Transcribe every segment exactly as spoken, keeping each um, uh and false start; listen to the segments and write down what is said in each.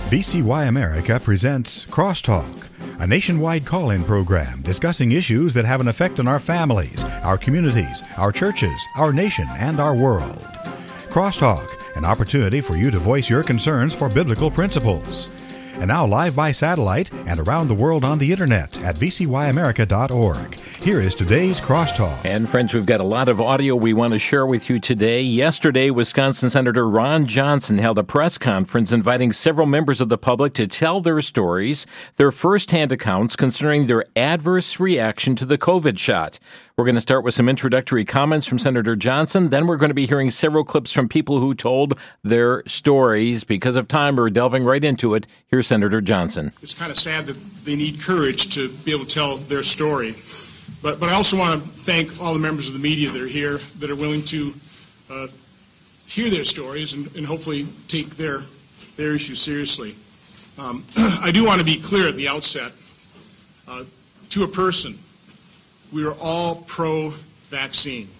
V C Y America presents Crosstalk, a nationwide call-in program discussing issues that have an effect on our families, our communities, our churches, our nation, and our world. Crosstalk, an opportunity for you to voice your concerns for biblical principles. And now live by satellite and around the world on the internet at v c y america dot org. Here is today's Crosstalk. And friends, we've got a lot of audio we want to share with you today. Yesterday, Wisconsin Senator Ron Johnson held a press conference inviting several members of the public to tell their stories, their firsthand accounts concerning their adverse reaction to the COVID shot. We're going to start with some introductory comments from Senator Johnson. Then we're going to be hearing several clips from people who told their stories. Because of time, we're delving right into it. Here's Senator Johnson. It's kind of sad that they need courage to be able to tell their story. But, but I also want to thank all the members of the media that are here that are willing to uh, hear their stories and, and hopefully take their, their issues seriously. Um, I do want to be clear at the outset. Uh, to a person, we are all pro-vaccine.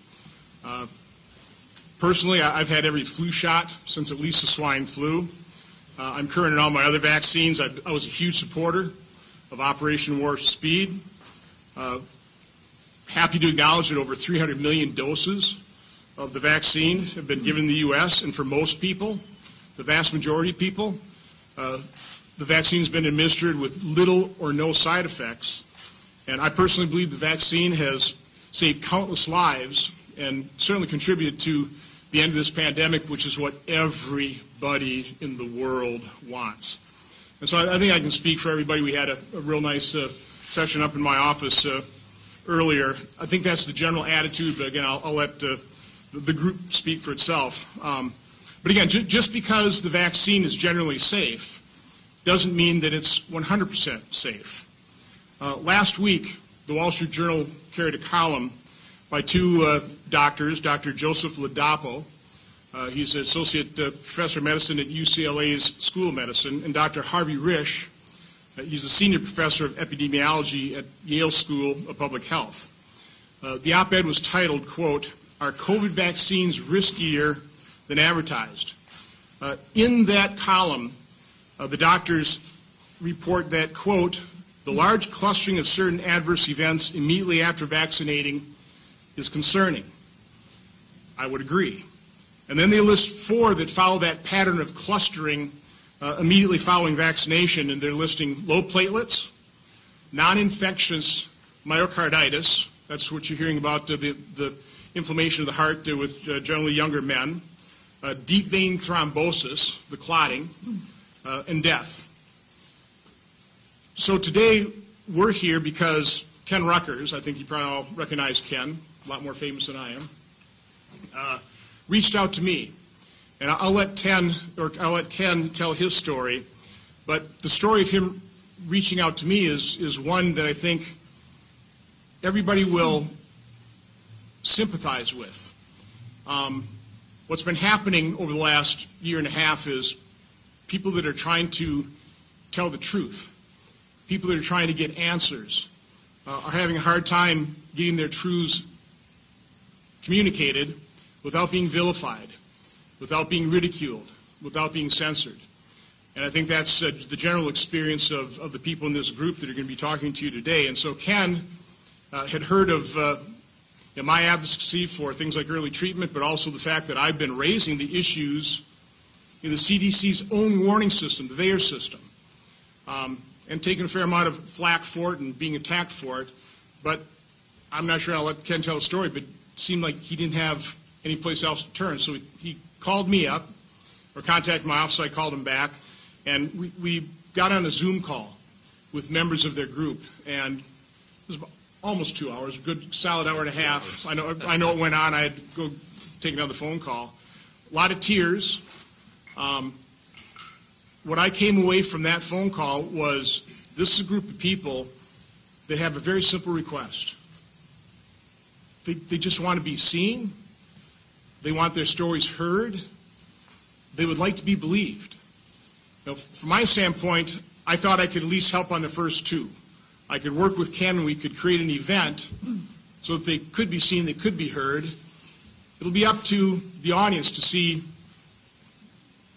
Uh, personally, I've had every flu shot since at least the swine flu. Uh, I'm current in all my other vaccines. I, I was a huge supporter of Operation Warp Speed. Uh, happy to acknowledge that over three hundred million doses of the vaccine have been given in the U S, and for most people, the vast majority of people, uh, the vaccine has been administered with little or no side effects. And I personally believe the vaccine has saved countless lives and certainly contributed to the end of this pandemic, which is what everybody in the world wants. And so I, I think I can speak for everybody. We had a, a real nice uh, session up in my office uh, earlier. I think that's the general attitude, but again, I'll, I'll let uh, the, the group speak for itself. Um, but again, ju- just because the vaccine is generally safe doesn't mean that it's one hundred percent safe. Uh, last week, the Wall Street Journal carried a column by two uh, doctors, Doctor Joseph Ladapo, uh, he's an associate uh, professor of medicine at U C L A's School of Medicine, and Doctor Harvey Risch. Uh, he's a senior professor of epidemiology at Yale School of Public Health. Uh, the op-ed was titled, quote, "Are COVID Vaccines Riskier Than Advertised?" Uh, in that column, uh, the doctors report that, quote, "The large clustering of certain adverse events immediately after vaccinating is concerning." I would agree. And then they list four that follow that pattern of clustering uh, immediately following vaccination, and they're listing low platelets, non-infectious myocarditis, that's what you're hearing about, uh, the, the inflammation of the heart uh, with uh, generally younger men, uh, deep vein thrombosis, the clotting, uh, and death. So today we're here because Ken Ruckers, I think you probably all recognize Ken, a lot more famous than I am, uh, reached out to me. And I'll let Ken, or I'll let Ken tell his story, but the story of him reaching out to me is, is one that I think everybody will sympathize with. Um, what's been happening over the last year and a half is people that are trying to tell the truth, people that are trying to get answers, uh, are having a hard time getting their truths communicated without being vilified, without being ridiculed, without being censored. And I think that's uh, the general experience of, of the people in this group that are going to be talking to you today. And so Ken uh, had heard of uh, you know, my advocacy for things like early treatment, but also the fact that I've been raising the issues in the C D C's own warning system, the V A E R system, um, and taking a fair amount of flack for it and being attacked for it. But I'm not sure I'll let Ken tell the story, but it seemed like he didn't have any place else to turn. So he, he called me up, or contacted my office. I called him back, and we, we got on a Zoom call with members of their group, and it was about almost two hours, a good solid hour and a half. I know I know it went on. I had to go take another phone call. A lot of tears. Um, what I came away from that phone call was, this is a group of people that have a very simple request. They, they just want to be seen. They want their stories heard. They would like to be believed. Now, from my standpoint, I thought I could at least help on the first two. I could work with Ken and we could create an event so that they could be seen, they could be heard. It'll be up to the audience to see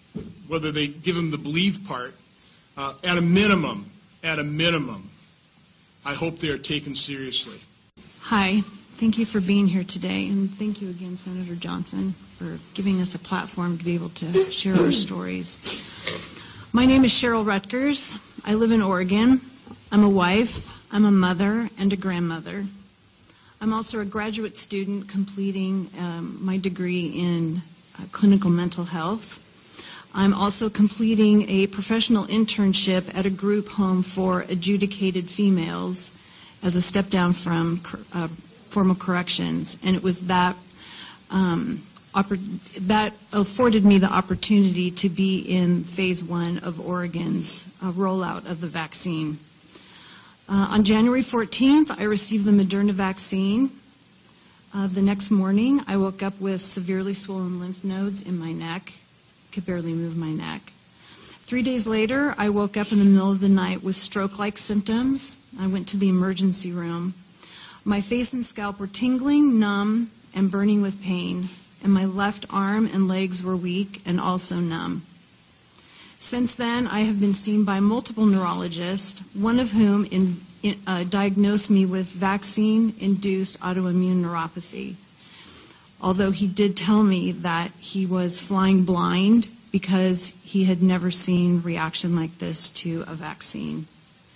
whether they give them the believe part, uh, at a minimum, at a minimum, I hope they are taken seriously. Hi, thank you for being here today, and thank you again, Senator Johnson, for giving us a platform to be able to share our stories. My name is Cheryl Rutgers. I live in Oregon. I'm a wife, I'm a mother, and a grandmother. I'm also a graduate student completing um, my degree in uh, clinical mental health. I'm also completing a professional internship at a group home for adjudicated females as a step down from uh, formal corrections, and it was that um, that afforded me the opportunity to be in phase one of Oregon's uh, rollout of the vaccine. Uh, on January fourteenth, I received the Moderna vaccine. Uh, the next morning, I woke up with severely swollen lymph nodes in my neck. Could barely move my neck. Three days later, I woke up in the middle of the night with stroke-like symptoms. I went to the emergency room. My face and scalp were tingling, numb, and burning with pain, and my left arm and legs were weak and also numb. Since then, I have been seen by multiple neurologists, one of whom in, in, uh, diagnosed me with vaccine-induced autoimmune neuropathy, although he did tell me that he was flying blind because he had never seen reaction like this to a vaccine,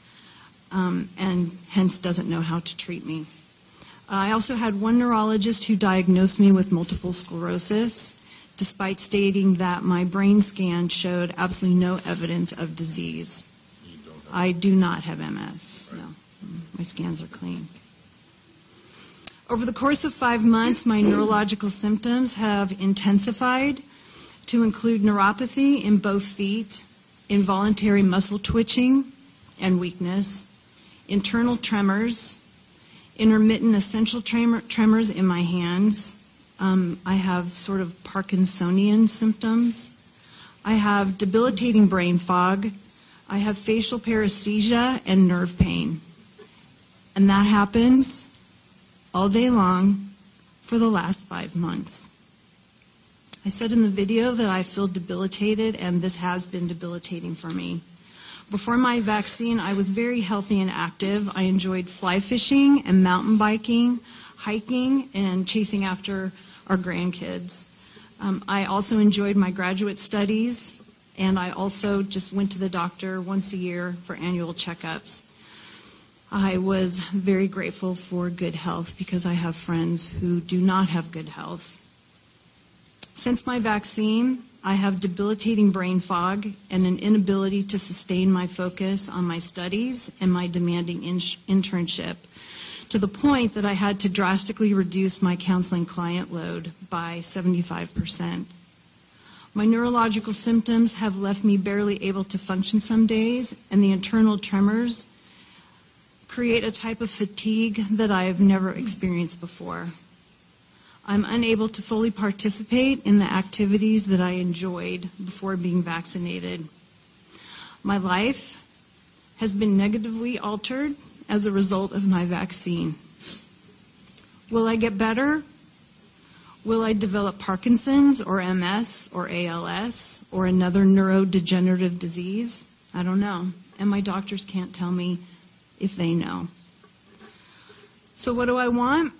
um, and hence doesn't know how to treat me. I also had one neurologist who diagnosed me with multiple sclerosis, despite stating that my brain scan showed absolutely no evidence of disease. You don't have I do not have M S, right. No. My scans are clean. Over the course of five months, my neurological symptoms have intensified to include neuropathy in both feet, involuntary muscle twitching and weakness, internal tremors, intermittent essential tremor, tremors in my hands. Um, I have sort of Parkinsonian symptoms. I have debilitating brain fog. I have facial paresthesia and nerve pain. And that happens all day long for the last five months. I said in the video that I feel debilitated, and this has been debilitating for me. Before my vaccine, I was very healthy and active. I enjoyed fly fishing and mountain biking, hiking, and chasing after our grandkids. Um, I also enjoyed my graduate studies, and I also just went to the doctor once a year for annual checkups. I was very grateful for good health because I have friends who do not have good health. Since my vaccine, I have debilitating brain fog and an inability to sustain my focus on my studies and my demanding in- internship, to the point that I had to drastically reduce my counseling client load by seventy-five percent. My neurological symptoms have left me barely able to function some days, and the internal tremors create a type of fatigue that I have never experienced before. I'm unable to fully participate in the activities that I enjoyed before being vaccinated. My life has been negatively altered as a result of my vaccine. Will I get better? Will I develop Parkinson's or M S or A L S or another neurodegenerative disease? I don't know, and my doctors can't tell me if they know. So what do I want?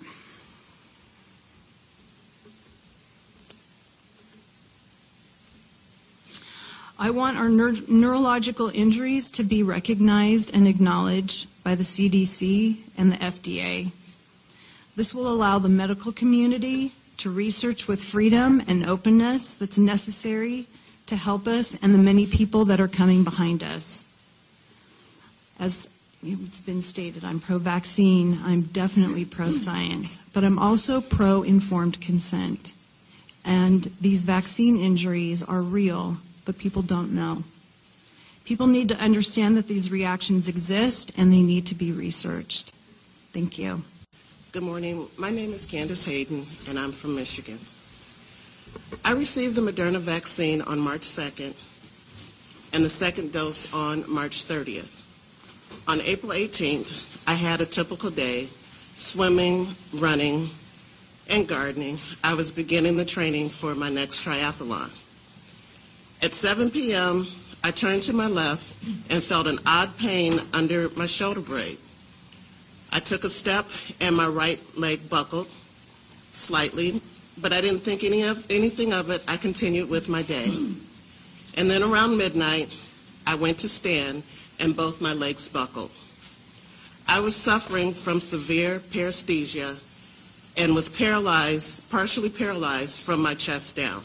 I want our neur- neurological injuries to be recognized and acknowledged by the C D C and the F D A. This will allow the medical community to research with freedom and openness that's necessary to help us and the many people that are coming behind us. As it's been stated, I'm pro-vaccine, I'm definitely pro-science, but I'm also pro-informed consent. And these vaccine injuries are real, but people don't know. People need to understand that these reactions exist and they need to be researched. Thank you. Good morning. My name is Candace Hayden, and I'm from Michigan. I received the Moderna vaccine on March second and the second dose on March thirtieth. On April eighteenth, I had a typical day, swimming, running, and gardening. I was beginning the training for my next triathlon. At seven p.m., I turned to my left and felt an odd pain under my shoulder blade. I took a step and my right leg buckled slightly, but I didn't think any of anything of it. I continued with my day. And then around midnight, I went to stand and both my legs buckled. I was suffering from severe paresthesia and was paralyzed, partially paralyzed from my chest down.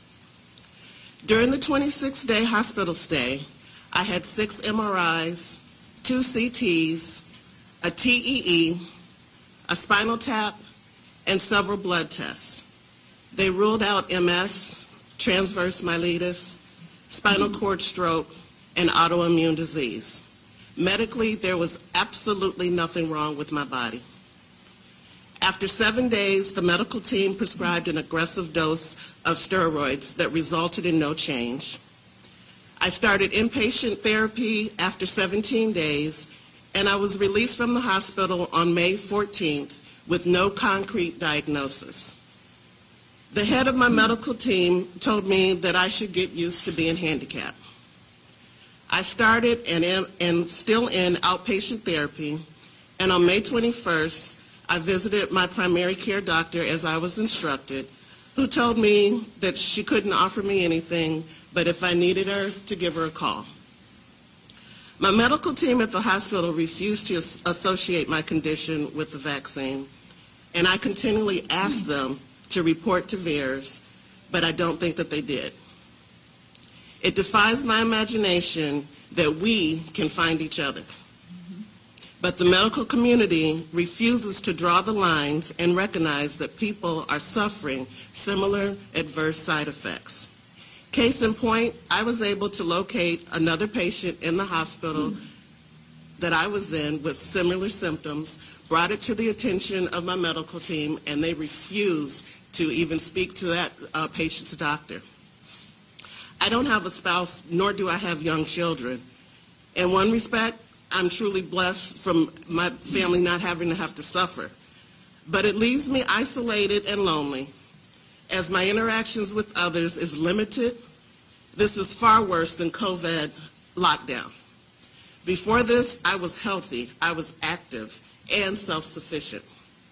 During the twenty-six day hospital stay, I had six M R Is, two C Ts, a T E E, a spinal tap, and several blood tests. They ruled out M S, transverse myelitis, spinal cord stroke, and autoimmune disease. Medically, there was absolutely nothing wrong with my body. After seven days, the medical team prescribed an aggressive dose of steroids that resulted in no change. I started inpatient therapy after seventeen days, and I was released from the hospital on May fourteenth with no concrete diagnosis. The head of my medical team told me that I should get used to being handicapped. I started and am and still in outpatient therapy, and on May twenty-first, I visited my primary care doctor as I was instructed, who told me that she couldn't offer me anything, but if I needed her, to give her a call. My medical team at the hospital refused to associate my condition with the vaccine, and I continually asked them to report to VAERS, but I don't think that they did. It defies my imagination that we can find each other. But the medical community refuses to draw the lines and recognize that people are suffering similar adverse side effects. Case in point, I was able to locate another patient in the hospital that I was in with similar symptoms, brought it to the attention of my medical team, and they refused to even speak to that uh, patient's doctor. I don't have a spouse, nor do I have young children. In one respect, I'm truly blessed from my family not having to have to suffer. But it leaves me isolated and lonely, as my interactions with others is limited. This is far worse than COVID lockdown. Before this, I was healthy, I was active, and self-sufficient.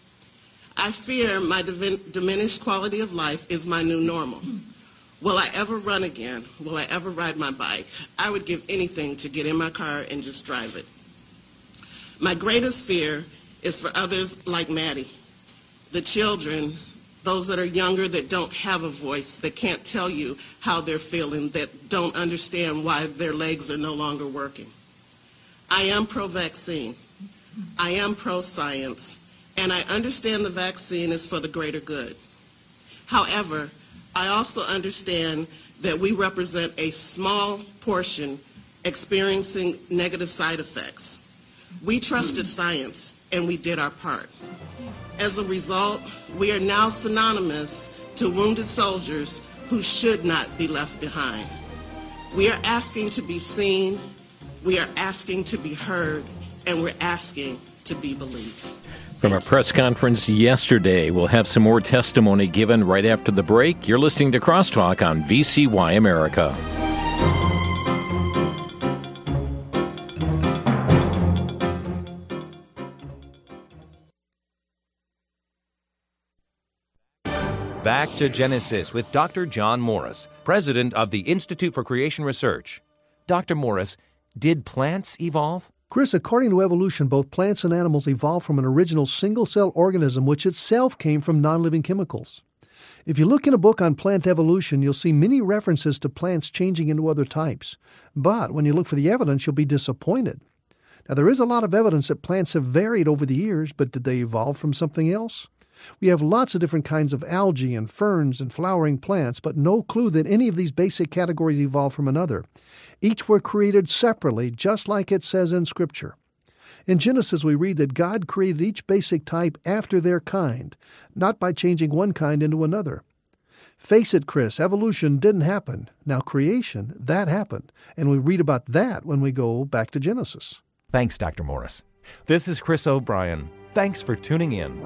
I fear my diminished quality of life is my new normal. Will I ever run again? Will I ever ride my bike? I would give anything to get in my car and just drive it. My greatest fear is for others like Maddie, the children, those that are younger that don't have a voice, that can't tell you how they're feeling, that don't understand why their legs are no longer working. I am pro-vaccine. I am pro-science, and I understand the vaccine is for the greater good. However, I also understand that we represent a small portion experiencing negative side effects. We trusted science, and we did our part. As a result, we are now synonymous to wounded soldiers who should not be left behind. We are asking to be seen, we are asking to be heard, and we're asking to be believed. From a press conference yesterday, we'll have some more testimony given right after the break. You're listening to Crosstalk on V C Y America. Back to Genesis with Doctor John Morris, president of the Institute for Creation Research. Doctor Morris, did plants evolve? Chris, according to evolution, both plants and animals evolved from an original single-cell organism which itself came from non-living chemicals. If you look in a book on plant evolution, you'll see many references to plants changing into other types. But when you look for the evidence, you'll be disappointed. Now, there is a lot of evidence that plants have varied over the years, but did they evolve from something else? We have lots of different kinds of algae and ferns and flowering plants, but no clue that any of these basic categories evolved from another. Each were created separately, just like it says in Scripture. In Genesis, we read that God created each basic type after their kind, not by changing one kind into another. Face it, Chris, evolution didn't happen. Now creation, that happened, and we read about that when we go back to Genesis. Thanks, Doctor Morris. This is Chris O'Brien. Thanks for tuning in.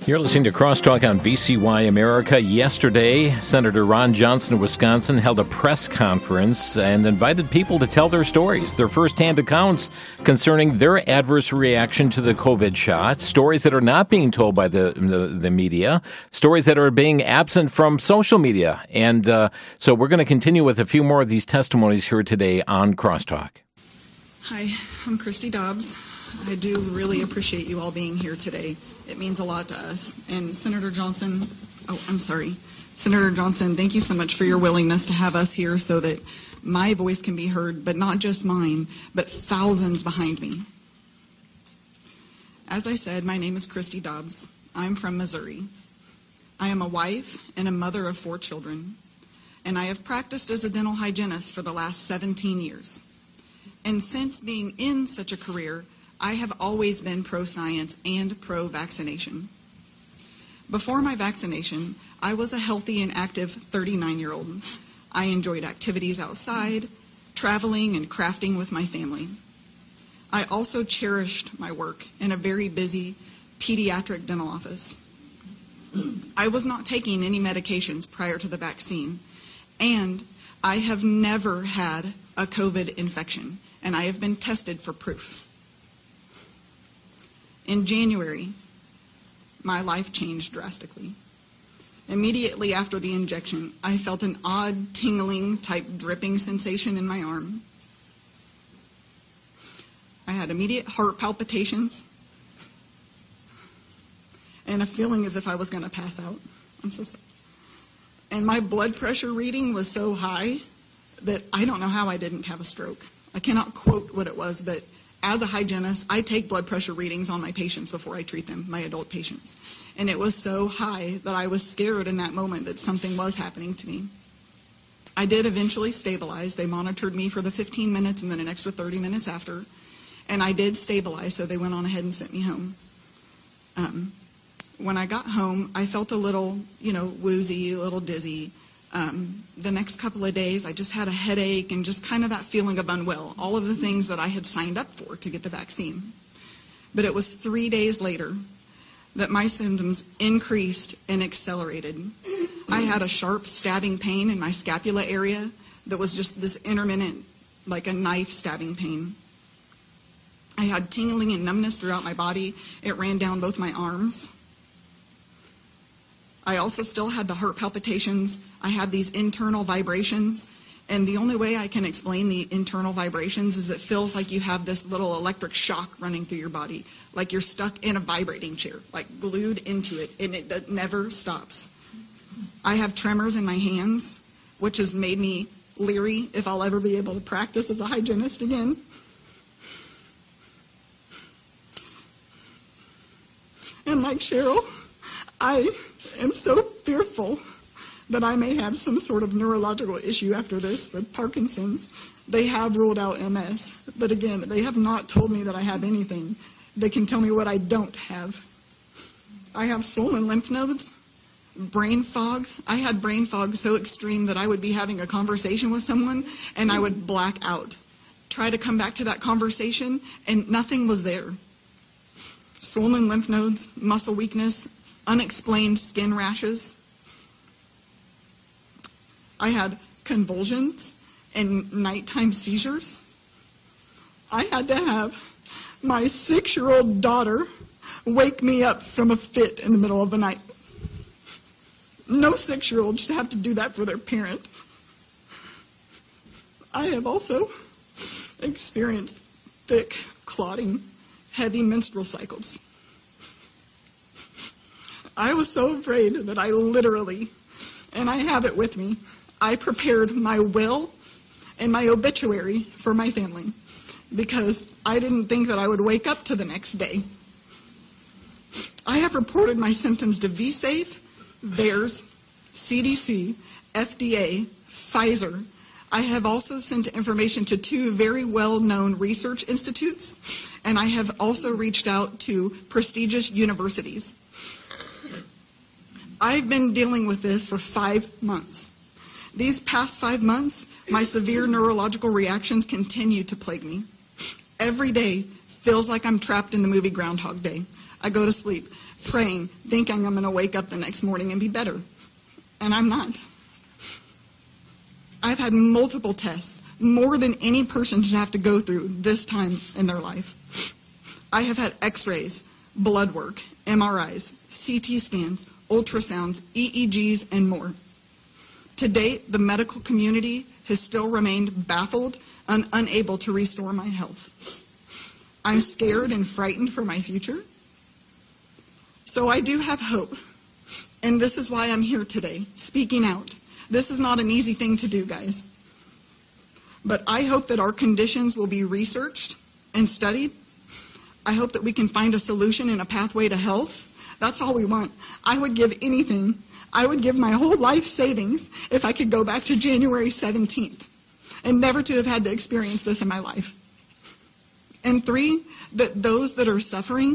You're listening to Crosstalk on V C Y America. Yesterday, Senator Ron Johnson of Wisconsin held a press conference and invited people to tell their stories, their firsthand accounts concerning their adverse reaction to the COVID shot, stories that are not being told by the the, the media, stories that are being absent from social media. And uh, so we're going to continue with a few more of these testimonies here today on Crosstalk. Hi, I'm Christy Dobbs. I do really appreciate you all being here today. It means a lot to us. And Senator Johnson, oh, I'm sorry. Senator Johnson, thank you so much for your willingness to have us here so that my voice can be heard, but not just mine, but thousands behind me. As I said, my name is Christy Dobbs. I'm from Missouri. I am a wife and a mother of four children, and I have practiced as a dental hygienist for the last seventeen years. And since being in such a career, I have always been pro-science and pro-vaccination. Before my vaccination, I was a healthy and active thirty-nine-year-old. I enjoyed activities outside, traveling, and crafting with my family. I also cherished my work in a very busy pediatric dental office. I was not taking any medications prior to the vaccine, and I have never had a COVID infection, and I have been tested for proof. In January, my life changed drastically. Immediately after the injection, I felt an odd tingling type dripping sensation in my arm. I had immediate heart palpitations and a feeling as if I was going to pass out. I'm so sorry. And my blood pressure reading was so high that I don't know how I didn't have a stroke. I cannot quote what it was, but as a hygienist, I take blood pressure readings on my patients before I treat them, my adult patients. And it was so high that I was scared in that moment that something was happening to me. I did eventually stabilize. They monitored me for the fifteen minutes and then an extra thirty minutes after. And I did stabilize, so they went on ahead and sent me home. Um, when I got home, I felt a little, you know, woozy, a little dizzy. Um, the next couple of days, I just had a headache and just kind of that feeling of unwell, all of the things that I had signed up for to get the vaccine. But it was three days later that my symptoms increased and accelerated. I had a sharp stabbing pain in my scapula area that was just this intermittent, like a knife stabbing pain. I had tingling and numbness throughout my body. It ran down both my arms. I also still had the heart palpitations. I had these internal vibrations. And the only way I can explain the internal vibrations is it feels like you have this little electric shock running through your body, like you're stuck in a vibrating chair, like glued into it, and it never stops. I have tremors in my hands, which has made me leery if I'll ever be able to practice as a hygienist again. And like Cheryl, I am so fearful that I may have some sort of neurological issue after this with Parkinson's. They have ruled out M S, but again, they have not told me that I have anything. They can tell me what I don't have. I have swollen lymph nodes, brain fog. I had brain fog so extreme that I would be having a conversation with someone and I would black out. Try to come back to that conversation and nothing was there. Swollen lymph nodes, muscle weakness, unexplained skin rashes. I had convulsions and nighttime seizures. I had to have my six-year-old daughter wake me up from a fit in the middle of the night. No six-year-old should have to do that for their parent. I have also experienced thick, clotting, heavy menstrual cycles. I was so afraid that I literally, and I have it with me, I prepared my will and my obituary for my family because I didn't think that I would wake up to the next day. I have reported my symptoms to VSafe, VAERS, C D C, F D A, Pfizer. I have also sent information to two very well-known research institutes, and I have also reached out to prestigious universities. I've been dealing with this for five months. These past five months, my severe neurological reactions continue to plague me. Every day feels like I'm trapped in the movie Groundhog Day. I go to sleep praying, thinking I'm going to wake up the next morning and be better. And I'm not. I've had multiple tests, more than any person should have to go through this time in their life. I have had x-rays, blood work, M R Is, C T scans, ultrasounds, E E Gs, and more. To date, the medical community has still remained baffled and unable to restore my health. I'm scared and frightened for my future. So I do have hope, and this is why I'm here today, speaking out. This is not an easy thing to do, guys. But I hope that our conditions will be researched and studied. I hope that we can find a solution and a pathway to health. That's all we want. I would give anything. I would give my whole life savings if I could go back to January seventeenth and never to have had to experience this in my life. And three, that those that are suffering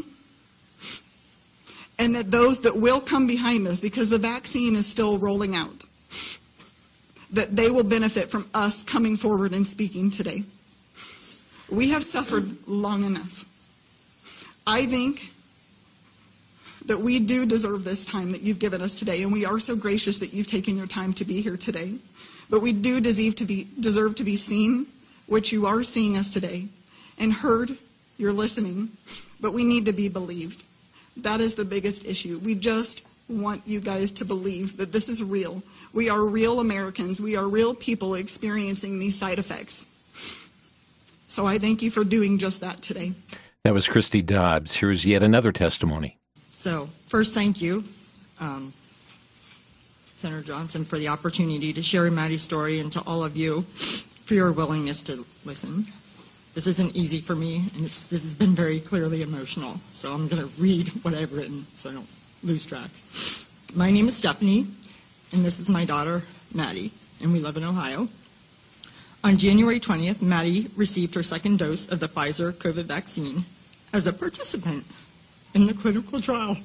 and that those that will come behind us, because the vaccine is still rolling out, that they will benefit from us coming forward and speaking today. We have suffered long enough. I think that we do deserve this time that you've given us today, and we are so gracious that you've taken your time to be here today. But we do deserve to be, deserve to be seen, which you are seeing us today, and heard, you're listening, but we need to be believed. That is the biggest issue. We just want you guys to believe that this is real. We are real Americans. We are real people experiencing these side effects. So I thank you for doing just that today. That was Christy Dobbs. Here's yet another testimony. So first, thank you, um, Senator Johnson, for the opportunity to share Maddie's story, and to all of you for your willingness to listen. This isn't easy for me, and it's, this has been very clearly emotional. So I'm going to read what I've written so I don't lose track. My name is Stephanie, and this is my daughter, Maddie, and we live in Ohio. On January twentieth, Maddie received her second dose of the Pfizer COVID vaccine as a participant in the clinical trial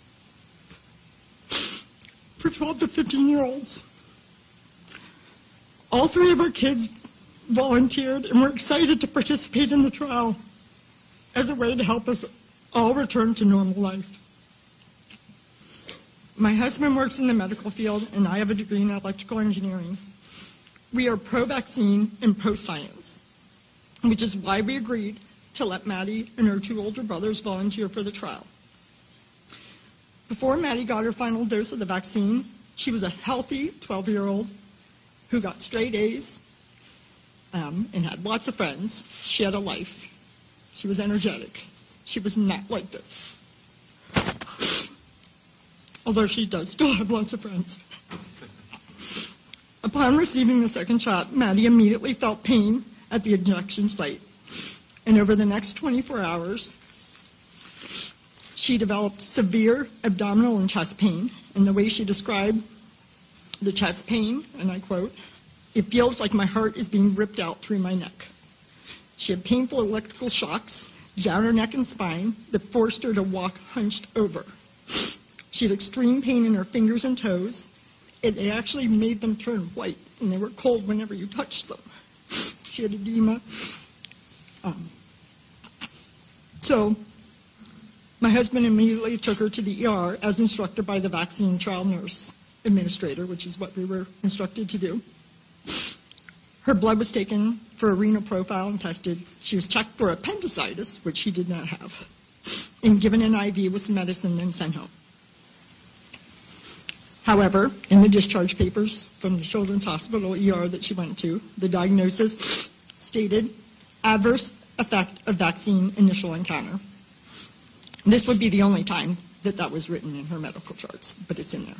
for twelve to fifteen-year-olds. All three of our kids volunteered and were excited to participate in the trial as a way to help us all return to normal life. My husband works in the medical field, and I have a degree in electrical engineering. We are pro-vaccine and pro-science, which is why we agreed to let Maddie and her two older brothers volunteer for the trial. Before Maddie got her final dose of the vaccine, she was a healthy twelve-year-old who got straight A's um, and had lots of friends. She had a life. She was energetic. She was not like this. Although she does still have lots of friends. Upon receiving the second shot, Maddie immediately felt pain at the injection site. And over the next twenty-four hours, she developed severe abdominal and chest pain. And the way she described the chest pain, and I quote, "It feels like my heart is being ripped out through my neck." She had painful electrical shocks down her neck and spine that forced her to walk hunched over. She had extreme pain in her fingers and toes. It actually made them turn white, and they were cold whenever you touched them. She had edema. Um, so my husband immediately took her to the E R as instructed by the vaccine trial nurse administrator, which is what we were instructed to do. Her blood was taken for a renal profile and tested. She was checked for appendicitis, which she did not have, and given an I V with some medicine, then sent home. However, in the discharge papers from the Children's Hospital E R that she went to, the diagnosis stated adverse effect of vaccine initial encounter. This would be the only time that that was written in her medical charts, but it's in there.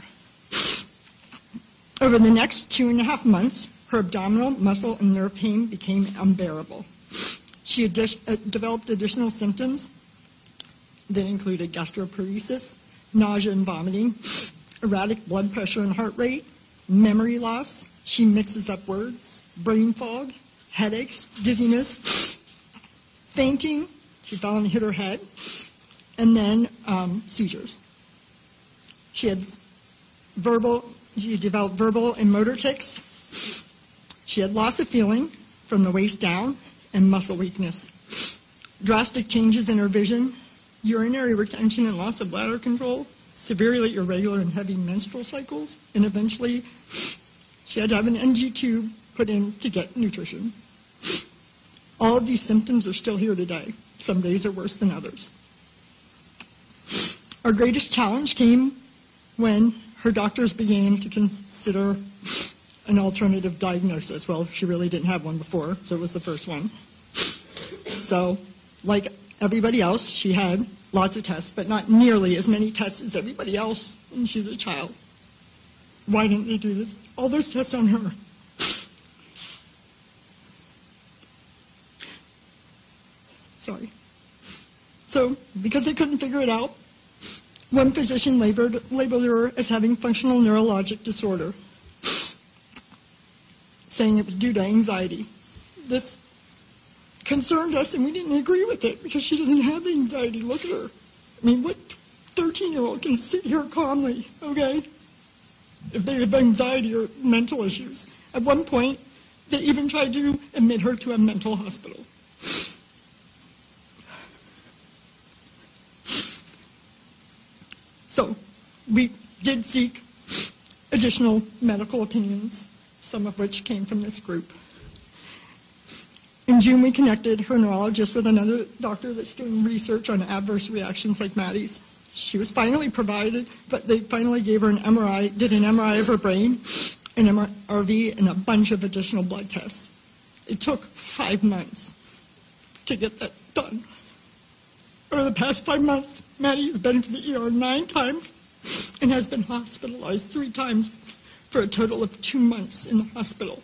Over the next two and a half months, her abdominal, muscle, and nerve pain became unbearable. She had dis- uh, developed additional symptoms that included gastroparesis, nausea and vomiting, erratic blood pressure and heart rate, memory loss. She mixes up words, brain fog, headaches, dizziness, fainting. She fell and hit her head, and then um, seizures. She had verbal. She developed verbal and motor tics. She had loss of feeling from the waist down and muscle weakness. Drastic changes in her vision, urinary retention and loss of bladder control, severely irregular and heavy menstrual cycles, and eventually she had to have an N G tube put in to get nutrition. All of these symptoms are still here today. Some days are worse than others. Our greatest challenge came when her doctors began to consider an alternative diagnosis. Well, she really didn't have one before, so it was the first one. So, like everybody else, she had lots of tests, but not nearly as many tests as everybody else, and she's a child. Why didn't they do this? All those tests on her. Sorry. So, because they couldn't figure it out, one physician labeled, labeled her as having functional neurologic disorder, saying it was due to anxiety. This concerned us, and we didn't agree with it because she doesn't have the anxiety. Look at her. I mean, what thirteen-year-old can sit here calmly, okay, if they have anxiety or mental issues? At one point, they even tried to admit her to a mental hospital. So we did seek additional medical opinions, some of which came from this group. In June, we connected her neurologist with another doctor that's doing research on adverse reactions like Maddie's. She was finally provided, but they finally gave her an M R I, did an M R I of her brain, an M R V, and a bunch of additional blood tests. It took five months to get that done. Over the past five months, Maddie has been to the E R nine times and has been hospitalized three times for a total of two months in the hospital.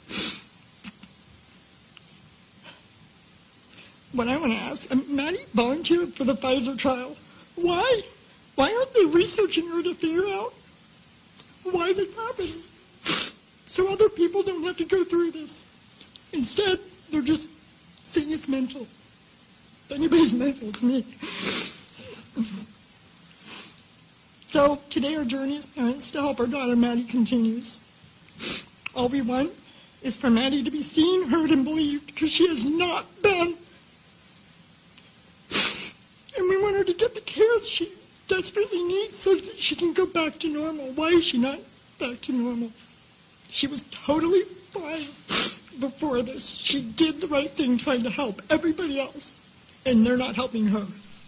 What I want to ask, um, Maddie volunteered for the Pfizer trial. Why? Why aren't they researching her to figure out why this happened? So other people don't have to go through this. Instead, they're just saying it's mental. If anybody's mental, it's me. So today our journey as parents to help our daughter Maddie continues. All we want is for Maddie to be seen, heard, and believed, because she has not been. And we want her to get the care she desperately needs so that she can go back to normal. Why is she not back to normal? She was totally fine before this. She did the right thing trying to help everybody else, and they're not helping her.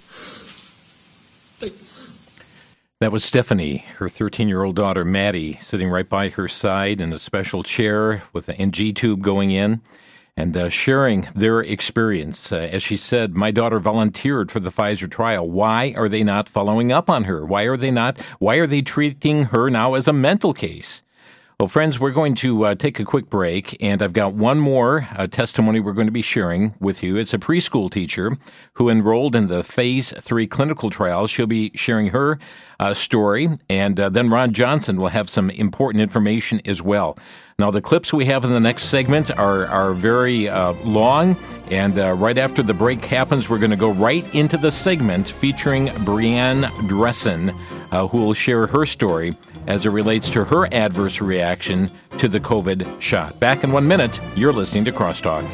Thanks. That was Stephanie, her thirteen-year-old daughter, Maddie, sitting right by her side in a special chair with an N G tube going in and uh, sharing their experience. Uh, as she said, my daughter volunteered for the Pfizer trial. Why are they not following up on her? Why are they not? Why are they treating her now as a mental case? Well, friends, we're going to uh, take a quick break, and I've got one more uh, testimony we're going to be sharing with you. It's a preschool teacher who enrolled in the Phase three clinical trial. She'll be sharing her uh, story, and uh, then Ron Johnson will have some important information as well. Now, the clips we have in the next segment are, are very uh, long, and uh, right after the break happens, we're going to go right into the segment featuring Brianne Dressen, uh, who will share her story as it relates to her adverse reaction to the COVID shot. Back in one minute, you're listening to Crosstalk.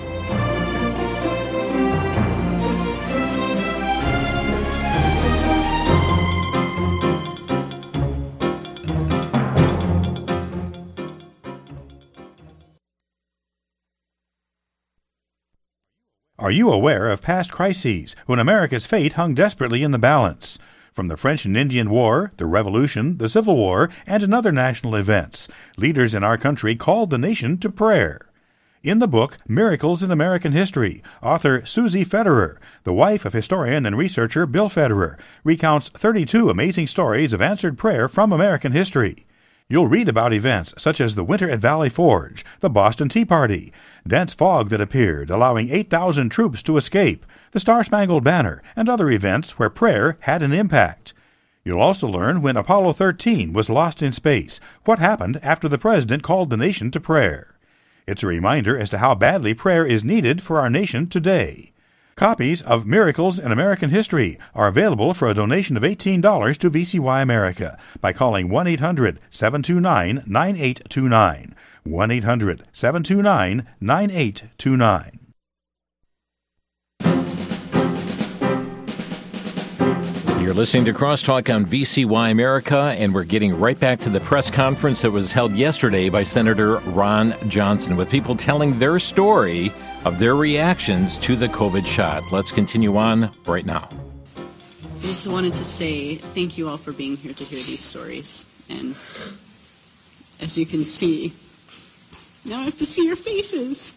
Are you aware of past crises when America's fate hung desperately in the balance? From the French and Indian War, the Revolution, the Civil War, and in other national events, leaders in our country called the nation to prayer. In the book Miracles in American History, author Susie Federer, the wife of historian and researcher Bill Federer, recounts thirty-two amazing stories of answered prayer from American history. You'll read about events such as the winter at Valley Forge, the Boston Tea Party, dense fog that appeared, allowing eight thousand troops to escape, the Star-Spangled Banner, and other events where prayer had an impact. You'll also learn when Apollo thirteen was lost in space, what happened after the president called the nation to prayer. It's a reminder as to how badly prayer is needed for our nation today. Copies of Miracles in American History are available for a donation of eighteen dollars to V C Y America by calling one eight hundred seven two nine nine eight two nine. one eight hundred seven two nine nine eight two nine. You're listening to Crosstalk on V C Y America, and we're getting right back to the press conference that was held yesterday by Senator Ron Johnson, with people telling their story of their reactions to the COVID shot. Let's continue on right now. I just wanted to say thank you all for being here to hear these stories. And as you can see, now I have to see your faces.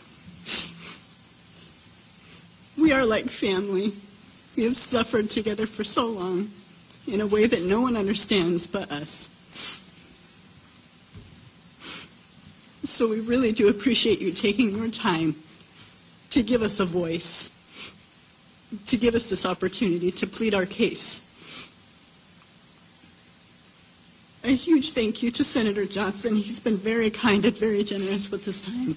We are like family. We have suffered together for so long in a way that no one understands but us. So we really do appreciate you taking your time to give us a voice, to give us this opportunity to plead our case. A huge thank you to Senator Johnson. He's been very kind and very generous with his time.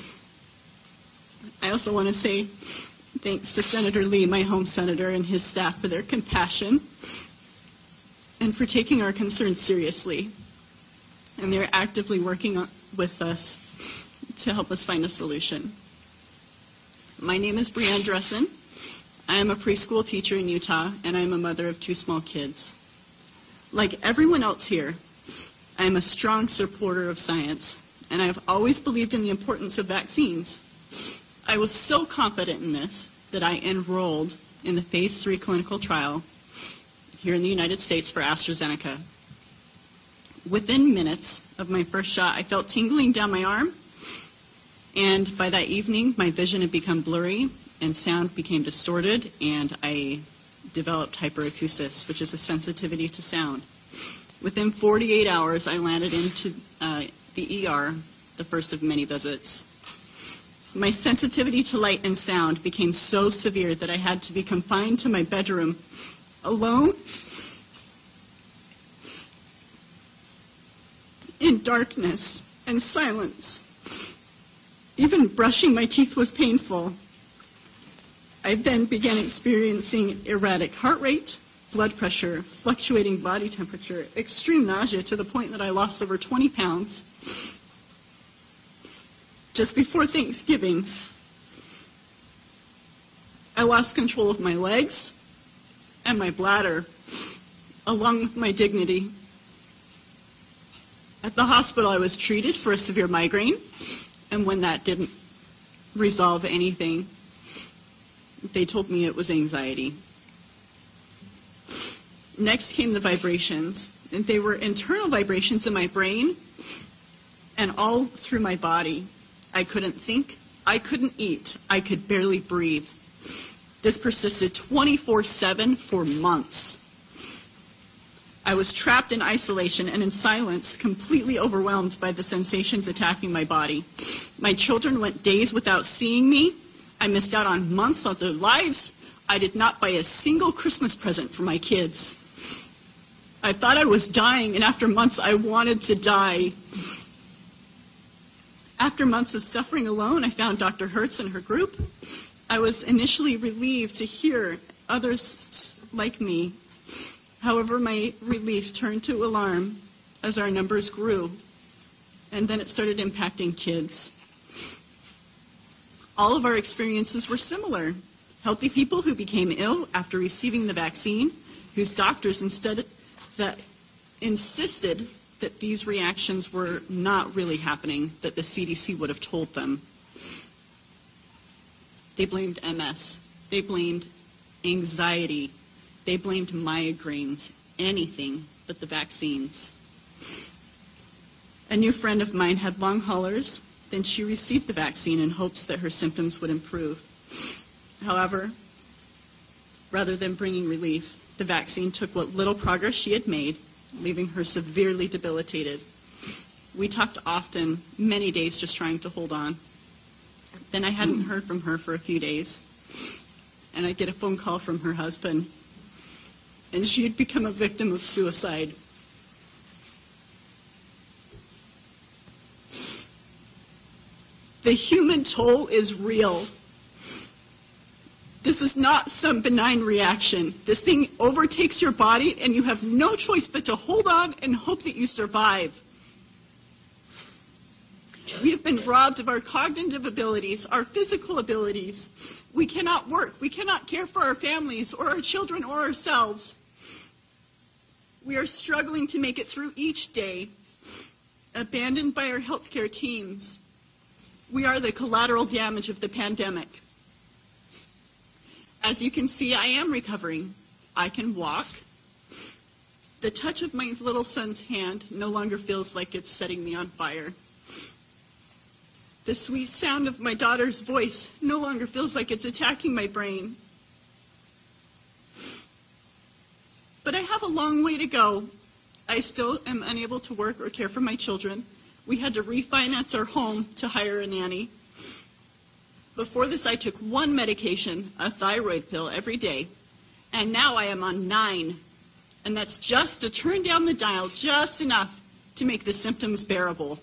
I also want to say thanks to Senator Lee, my home senator, and his staff for their compassion and for taking our concerns seriously. And they're actively working on, with us to help us find a solution. My name is Brianne Dressen. I am a preschool teacher in Utah, and I am a mother of two small kids. Like everyone else here, I am a strong supporter of science, and I have always believed in the importance of vaccines. I was so confident in this that I enrolled in the phase three clinical trial here in the United States for AstraZeneca. Within minutes of my first shot, I felt tingling down my arm, and by that evening, my vision had become blurry, and sound became distorted, and I developed hyperacusis, which is a sensitivity to sound. Within forty-eight hours, I landed into uh, the E R, the first of many visits. My sensitivity to light and sound became so severe that I had to be confined to my bedroom alone in darkness and silence. Even brushing my teeth was painful. I then began experiencing erratic heart rate, blood pressure, fluctuating body temperature, extreme nausea to the point that I lost over twenty pounds. Just before Thanksgiving, I lost control of my legs and my bladder, along with my dignity. At the hospital, I was treated for a severe migraine, and when that didn't resolve anything, they told me it was anxiety. Next came the vibrations, and they were internal vibrations in my brain and all through my body. I couldn't think, I couldn't eat, I could barely breathe. This persisted twenty-four seven for months. I was trapped in isolation and in silence, completely overwhelmed by the sensations attacking my body. My children went days without seeing me. I missed out on months of their lives. I did not buy a single Christmas present for my kids. I thought I was dying, and after months I wanted to die. After months of suffering alone, I found Doctor Hertz and her group. I was initially relieved to hear others like me. However, my relief turned to alarm as our numbers grew, and then it started impacting kids. All of our experiences were similar. Healthy people who became ill after receiving the vaccine, whose doctors instead that insisted that these reactions were not really happening, that the C D C would have told them. They blamed M S. They blamed anxiety. They blamed migraines, anything but the vaccines. A new friend of mine had long haulers. Then she received the vaccine in hopes that her symptoms would improve. However, rather than bringing relief, the vaccine took what little progress she had made, leaving her severely debilitated. We talked often, many days just trying to hold on. Then I hadn't heard from her for a few days, and I get a phone call from her husband, and she had become a victim of suicide. The human toll is real. This is not some benign reaction. This thing overtakes your body, and you have no choice but to hold on and hope that you survive. We have been robbed of our cognitive abilities, our physical abilities. We cannot work. We cannot care for our families or our children or ourselves. We are struggling to make it through each day, abandoned by our healthcare teams. We are the collateral damage of the pandemic. As you can see, I am recovering. I can walk. The touch of my little son's hand no longer feels like it's setting me on fire. The sweet sound of my daughter's voice no longer feels like it's attacking my brain. But I have a long way to go. I still am unable to work or care for my children. We had to refinance our home to hire a nanny. Before this, I took one medication, a thyroid pill, every day. And now I am on nine. And that's just to turn down the dial just enough to make the symptoms bearable.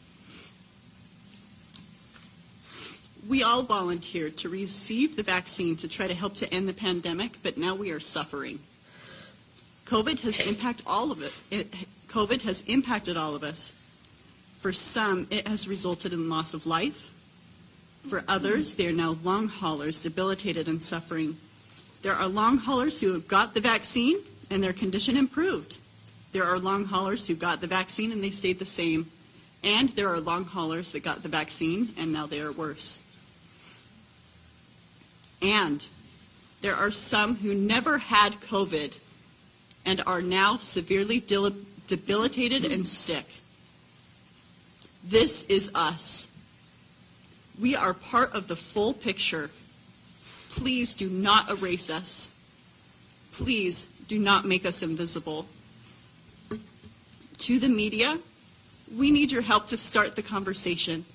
We all volunteered to receive the vaccine to try to help to end the pandemic, but now we are suffering. COVID has impacted all of it. it. COVID has impacted all of us. For some, it has resulted in loss of life. For others, they are now long haulers, debilitated and suffering. There are long haulers who have got the vaccine and their condition improved. There are long haulers who got the vaccine and they stayed the same. And there are long haulers that got the vaccine and now they are worse. And there are some who never had COVID and are now severely debilitated and sick. This is us. We are part of the full picture. Please do not erase us. Please do not make us invisible. To the media, we need your help to start the conversation,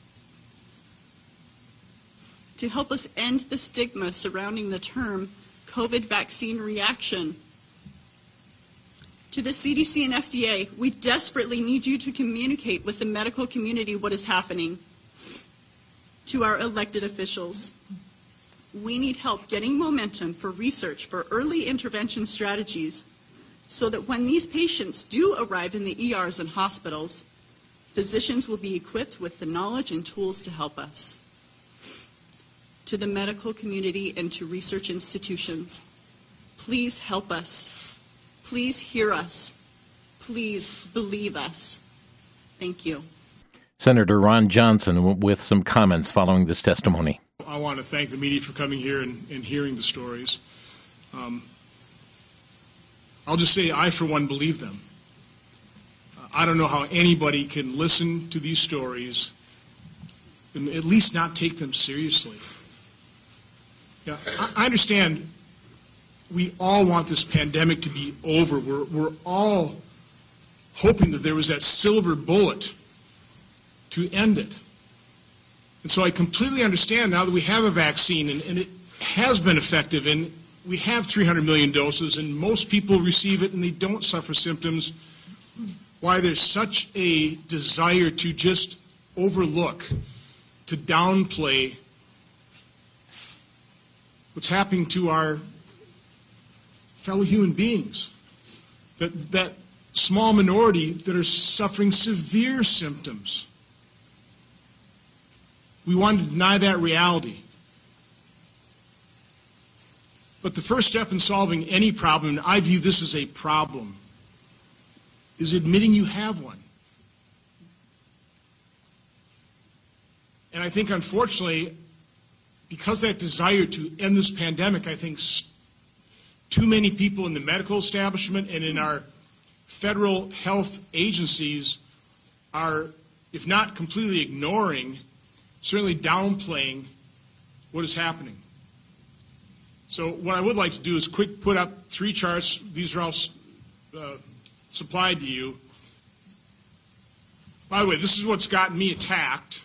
to help us end the stigma surrounding the term COVID vaccine reaction. To the C D C and F D A, we desperately need you to communicate with the medical community what is happening. To our elected officials, we need help getting momentum for research for early intervention strategies so that when these patients do arrive in the E Rs and hospitals, physicians will be equipped with the knowledge and tools to help us. To the medical community and to research institutions, please help us. Please hear us. Please believe us. Thank you. Senator Ron Johnson with some comments following this testimony. I want to thank the media for coming here and, and hearing the stories. Um, I'll just say I, for one, believe them. I don't know how anybody can listen to these stories and at least not take them seriously. Yeah, I, I understand we all want this pandemic to be over. We're, we're all hoping that there was that silver bullet to end it. And so I completely understand now that we have a vaccine and, and it has been effective and we have three hundred million doses and most people receive it and they don't suffer symptoms, why there's such a desire to just overlook, to downplay what's happening to our fellow human beings. That, that small minority that are suffering severe symptoms. We want to deny that reality. But the first step in solving any problem, and I view this as a problem, is admitting you have one. And I think, unfortunately, because that desire to end this pandemic, I think too many people in the medical establishment and in our federal health agencies are, if not completely ignoring, certainly downplaying what is happening. So what I would like to do is quick put up three charts. These are all uh, supplied to you. By the way, this is what's gotten me attacked.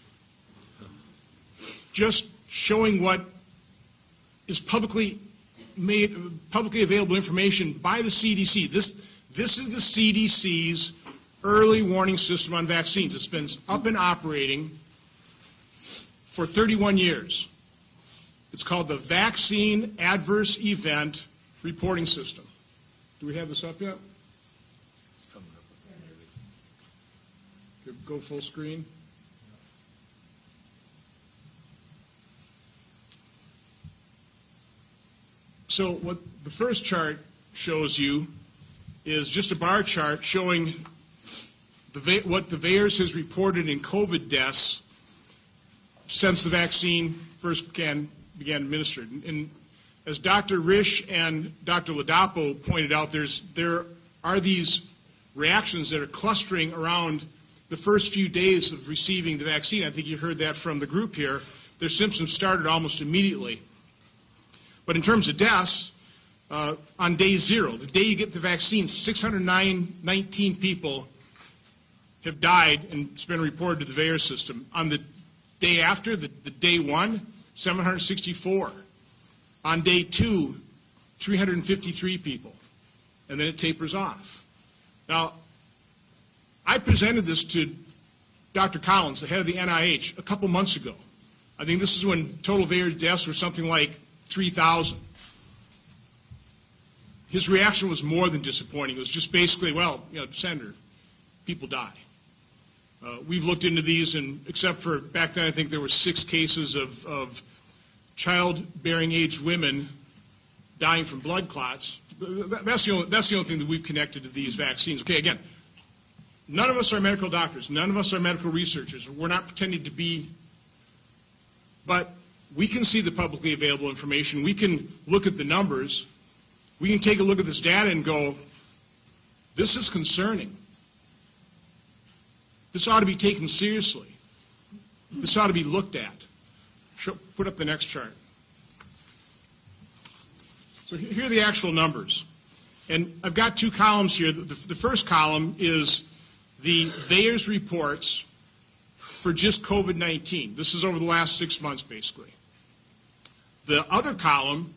Just showing what is publicly made, publicly available information by the C D C. This, this is the C D C's early warning system on vaccines. It's been up and operating for thirty-one years. It's called the Vaccine Adverse Event Reporting System. Do we have this up yet? It's coming up. Go full screen. So what the first chart shows you is just a bar chart showing the, what the VAERS has reported in COVID deaths since the vaccine first began, began administered. And as Doctor Risch and Doctor Ladapo pointed out, there's, there are these reactions that are clustering around the first few days of receiving the vaccine. I think you heard that from the group here. Their symptoms started almost immediately. But in terms of deaths, uh, on day zero, the day you get the vaccine, six hundred nineteen people have died, and it's been reported to the VAERS system. On the day after, the, the day one, seven hundred sixty-four. On day two, three hundred fifty-three people. And then it tapers off. Now, I presented this to Doctor Collins, the head of the N I H, a couple months ago. I think this is when total VAERS deaths were something like three thousand. His reaction was more than disappointing. It was just basically, well, you know, Senator, people die. Uh, we've looked into these, and except for back then, I think there were six cases of, of childbearing age women dying from blood clots. That's the only, that's the only thing that we've connected to these vaccines. Okay, again, none of us are medical doctors. None of us are medical researchers. We're not pretending to be, but we can see the publicly available information. We can look at the numbers. We can take a look at this data and go, this is concerning. This ought to be taken seriously. This ought to be looked at. Show, put up the next chart. So here are the actual numbers. And I've got two columns here. The, the, the first column is the VAERS reports for just COVID nineteen. This is over the last six months, basically. The other column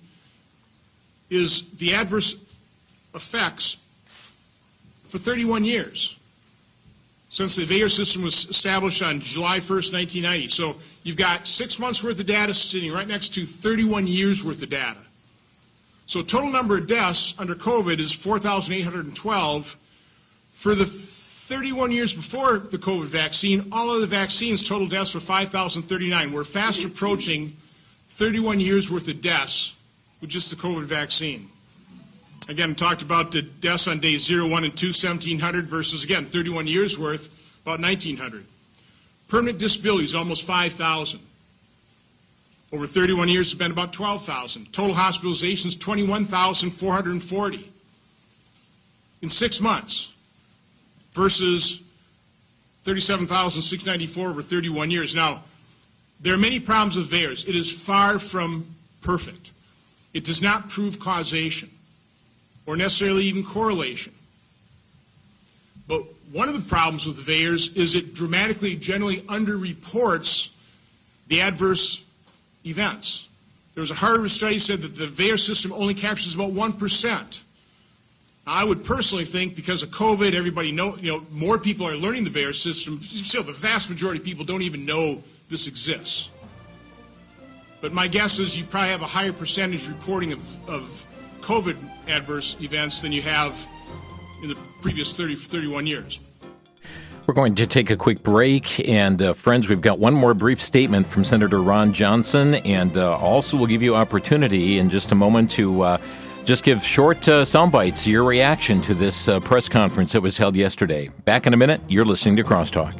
is the adverse effects for thirty-one years, since the VAERS system was established on July first, nineteen ninety. So you've got six months worth of data sitting right next to thirty-one years worth of data. So total number of deaths under COVID is four thousand eight hundred twelve. For the thirty-one years before the COVID vaccine, all of the vaccines, total deaths were five thousand thirty-nine. We're fast approaching thirty-one years worth of deaths with just the COVID vaccine. Again, talked about the deaths on days zero, one, and two, seventeen hundred versus, again, thirty-one years worth, about nineteen hundred. Permanent disabilities, almost five thousand. Over thirty-one years, it's been about twelve thousand. Total hospitalizations, twenty-one thousand four hundred forty in six months versus thirty-seven thousand six hundred ninety-four over thirty-one years. Now, there are many problems with VAERS. It is far from perfect. It does not prove causation or necessarily even correlation. But one of the problems with the VAERS is it dramatically, generally underreports the adverse events. There was a Harvard study that said that the VAERS system only captures about one percent. Now, I would personally think because of COVID, everybody know, you know, more people are learning the VAERS system. Still, the vast majority of people don't even know this exists. But my guess is you probably have a higher percentage reporting of, of COVID adverse events than you have in the previous thirty, thirty-one years. We're going to take a quick break, and uh, friends, we've got one more brief statement from Senator Ron Johnson, and uh, also we'll give you opportunity in just a moment to uh, just give short uh, sound bites, your reaction to this uh, press conference that was held yesterday. Back in a minute. You're listening to Crosstalk.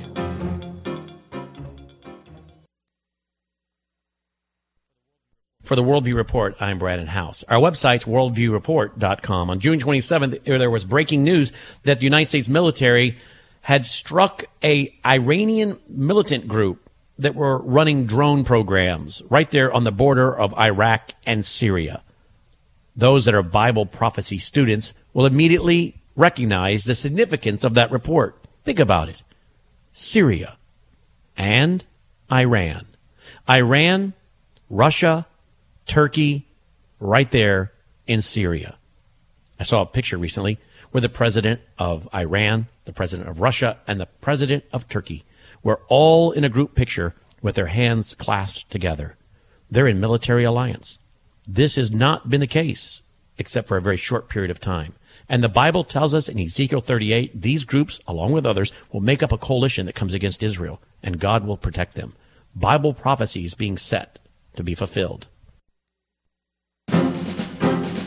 For the Worldview Report, I'm Brandon House. Our website's worldview report dot com. On June twenty-seventh, there was breaking news that the United States military had struck a Iranian militant group that were running drone programs right there on the border of Iraq and Syria. Those that are Bible prophecy students will immediately recognize the significance of that report. Think about it. Syria and Iran. Iran, Russia, Turkey, right there in Syria. I saw a picture recently where the president of Iran, the president of Russia, and the president of Turkey were all in a group picture with their hands clasped together. They're in military alliance. This has not been the case, except for a very short period of time. And the Bible tells us in Ezekiel thirty-eight, these groups, along with others, will make up a coalition that comes against Israel, and God will protect them. Bible prophecy is being set to be fulfilled.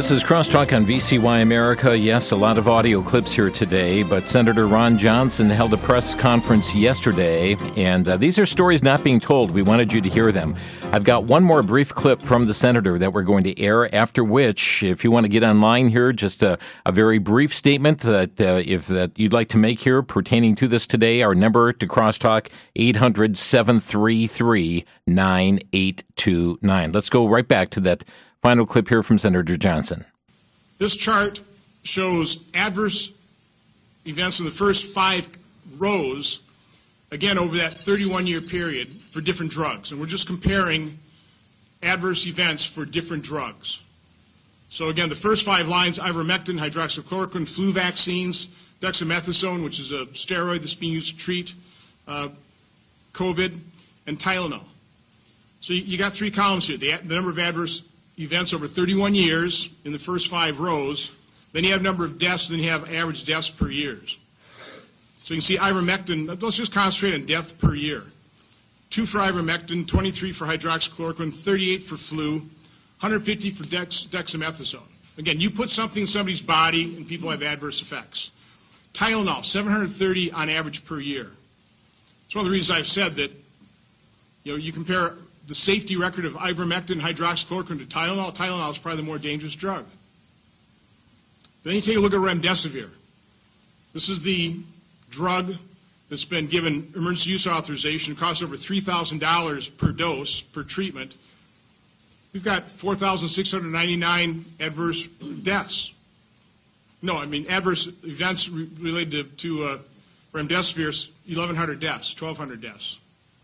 This is Crosstalk on V C Y America. Yes, a lot of audio clips here today, but Senator Ron Johnson held a press conference yesterday, and uh, these are stories not being told. We wanted you to hear them. I've got one more brief clip from the senator that we're going to air, after which, if you want to get online here, just a, a very brief statement that uh, if that you'd like to make here pertaining to this today. Our number to Crosstalk, eight hundred, seven three three, nine eight two nine. Let's go right back to that final clip here from Senator Johnson. This chart shows adverse events in the first five rows, again, over that thirty-one year period for different drugs. And we're just comparing adverse events for different drugs. So again, the first five lines, ivermectin, hydroxychloroquine, flu vaccines, dexamethasone, which is a steroid that's being used to treat uh, COVID, and Tylenol. So you, you got three columns here. The, the number of adverse events over thirty-one years in the first five rows. Then you have number of deaths, then you have average deaths per year. So you can see ivermectin, let's just concentrate on death per year. Two for ivermectin, twenty-three for hydroxychloroquine, thirty-eight for flu, one hundred fifty for dex, dexamethasone. Again, you put something in somebody's body and people have adverse effects. Tylenol, seven hundred thirty on average per year. It's one of the reasons I've said that, you know, you compare the safety record of ivermectin, hydroxychloroquine to Tylenol. Tylenol is probably the more dangerous drug. Then you take a look at remdesivir. This is the drug that's been given emergency use authorization. It costs over three thousand dollars per dose, per treatment. We've got four thousand six hundred ninety-nine adverse deaths. No, I mean adverse events re- related to, to uh, remdesivir, eleven hundred deaths, twelve hundred deaths.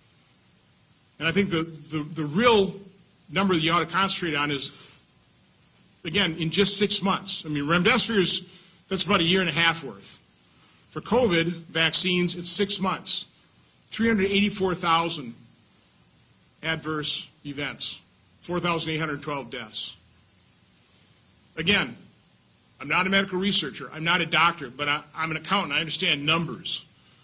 And I think the, the, the real number that you ought to concentrate on is, again, in just six months. I mean, remdesivir is, that's about a year and a half worth. For COVID vaccines, it's six months. three hundred eighty-four thousand adverse events, four thousand eight hundred twelve deaths. Again, I'm not a medical researcher. I'm not a doctor, but I, I'm an accountant. I understand numbers.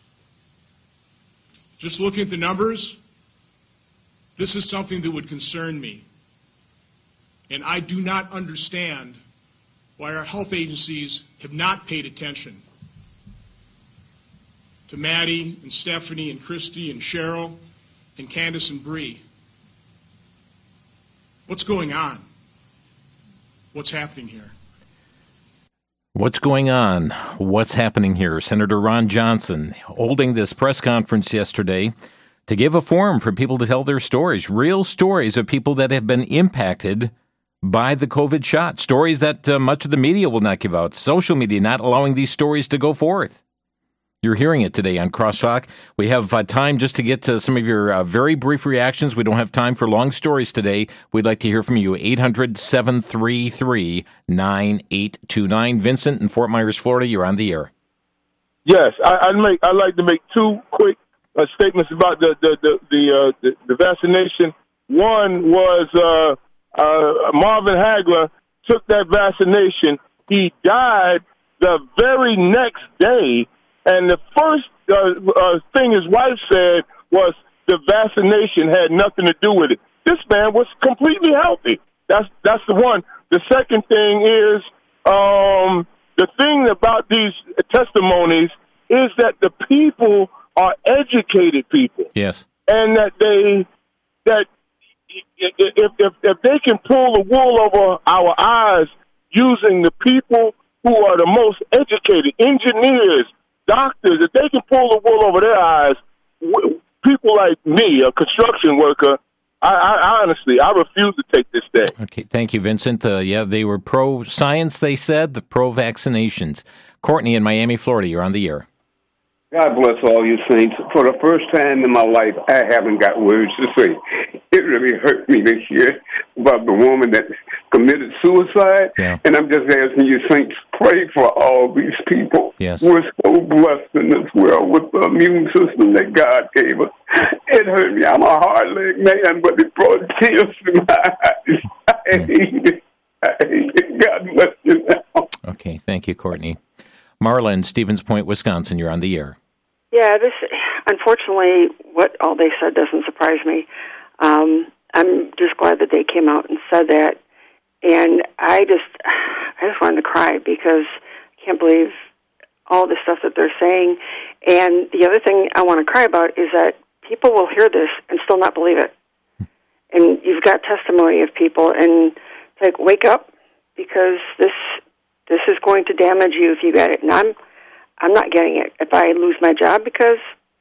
Just looking at the numbers, this is something that would concern me. And I do not understand why our health agencies have not paid attention to Maddie and Stephanie and Christy and Cheryl and Candace and Bree. What's going on? What's happening here? What's going on? What's happening here? Senator Ron Johnson holding this press conference yesterday to give a forum for people to tell their stories, real stories of people that have been impacted by the COVID shot, stories that uh, much of the media will not give out, social media not allowing these stories to go forth. You're hearing it today on Crosstalk. We have uh, time just to get to some of your uh, very brief reactions. We don't have time for long stories today. We'd like to hear from you. eight hundred, seven three three, nine eight two nine. Vincent in Fort Myers, Florida, you're on the air. Yes, I, I'd, make, I'd like to make two quick uh, statements about the the the the, uh, the the vaccination. One was uh, uh, Marvin Hagler took that vaccination. He died the very next day. And the first uh, uh, thing his wife said was the vaccination had nothing to do with it. This man was completely healthy. That's that's the one. The second thing is um, the thing about these testimonies is that the people are educated people. Yes, and that they that if if, if they can pull the wool over our eyes using the people who are the most educated, engineers, doctors, if they can pull the wool over their eyes, people like me, a construction worker, I, I honestly, I refuse to take this day. Okay, thank you, Vincent. Uh, yeah, they were pro-science, they said, the pro-vaccinations. Courtney in Miami, Florida, you're on the air. God bless all you saints. For the first time in my life, I haven't got words to say. It really hurt me to hear about the woman that committed suicide. Yeah. And I'm just asking you saints, pray for all these people. Yes. We're so blessed in this world with the immune system that God gave us. It hurt me. I'm a hard-leg man, but it brought tears to my eyes. I hate it. I hate it. God bless you now. Okay, thank you, Courtney. Marla in Stevens Point, Wisconsin, you're on the air. Yeah, this, unfortunately, what all they said doesn't surprise me. Um, I'm just glad that they came out and said that. And I just, I just wanted to cry because I can't believe all the stuff that they're saying. And the other thing I want to cry about is that people will hear this and still not believe it. And you've got testimony of people, and it's like, wake up, because this this is going to damage you if you get it. And I'm I'm not getting it. If I lose my job because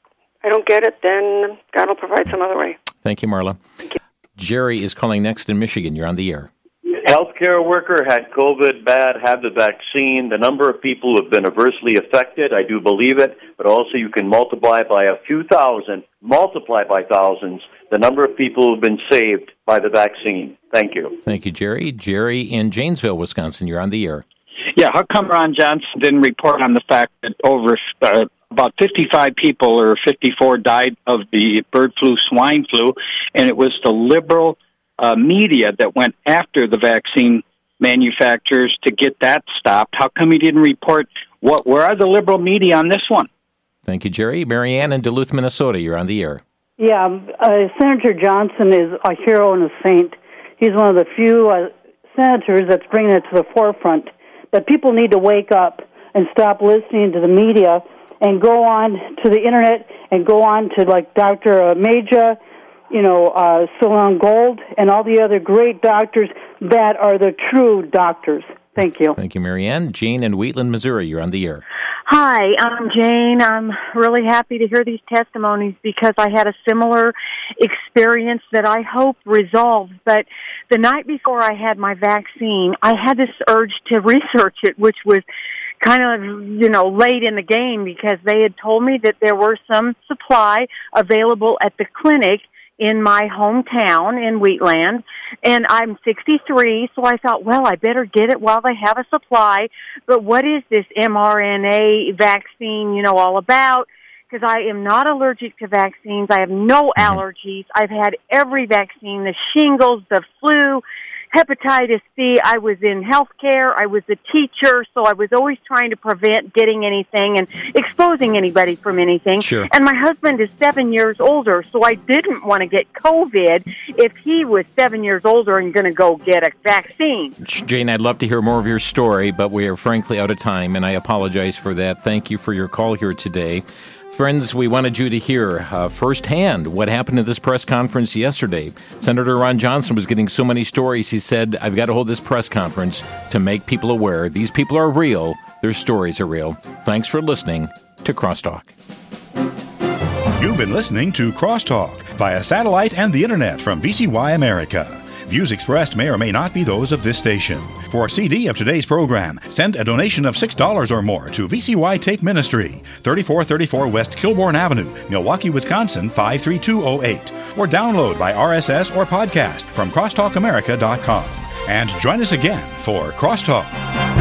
I don't get it, then God will provide some other way. Thank you, Marla. Thank you. Jerry is calling next in Michigan. You're on the air. Healthcare worker had COVID bad, had the vaccine. The number of people who have been adversely affected, I do believe it, but also you can multiply by a few thousand, multiply by thousands, the number of people who have been saved by the vaccine. Thank you. Thank you, Jerry. Jerry in Janesville, Wisconsin, you're on the air. Yeah, how come Ron Johnson didn't report on the fact that over uh, about fifty-five people or fifty-four died of the bird flu, swine flu, and it was the liberal uh, media that went after the vaccine manufacturers to get that stopped? How come he didn't report? What? Where are the liberal media on this one? Thank you, Jerry. Marianne in Duluth, Minnesota, you're on the air. Yeah, uh, Senator Johnson is a hero and a saint. He's one of the few uh, senators that's bringing it to the forefront that people need to wake up and stop listening to the media and go on to the internet and go on to, like, Doctor Major, you know, uh, Solon Gold, and all the other great doctors that are the true doctors. Thank you. Thank you, Marianne. Jane in Wheatland, Missouri, you're on the air. Hi, I'm Jane. I'm really happy to hear these testimonies because I had a similar experience that I hope resolves. But the night before I had my vaccine, I had this urge to research it, which was kind of, you know, late in the game because they had told me that there were some supply available at the clinic in my hometown in Wheatland, and I'm sixty-three, so I thought, well, I better get it while they have a supply. But what is this mRNA vaccine, you know, all about? Because I am not allergic to vaccines. I have no allergies. I've had every vaccine, the shingles, the flu, hepatitis C. I was in healthcare. I was a teacher, so I was always trying to prevent getting anything and exposing anybody from anything. Sure. And my husband is seven years older, so I didn't want to get COVID if he was seven years older and going to go get a vaccine. Jane, I'd love to hear more of your story, but we are frankly out of time, and I apologize for that. Thank you for your call here today. Friends, we wanted you to hear uh, firsthand what happened at this press conference yesterday. Senator Ron Johnson was getting so many stories, he said, I've got to hold this press conference to make people aware. These people are real. Their stories are real. Thanks for listening to Crosstalk. You've been listening to Crosstalk via satellite and the internet from V C Y America. Views expressed may or may not be those of this station. For a C D of today's program, send a donation of six dollars or more to V C Y Tape Ministry, thirty-four thirty-four West Kilbourne Avenue, Milwaukee, Wisconsin, five three two zero eight. Or download by R S S or podcast from crosstalk america dot com. And join us again for Crosstalk.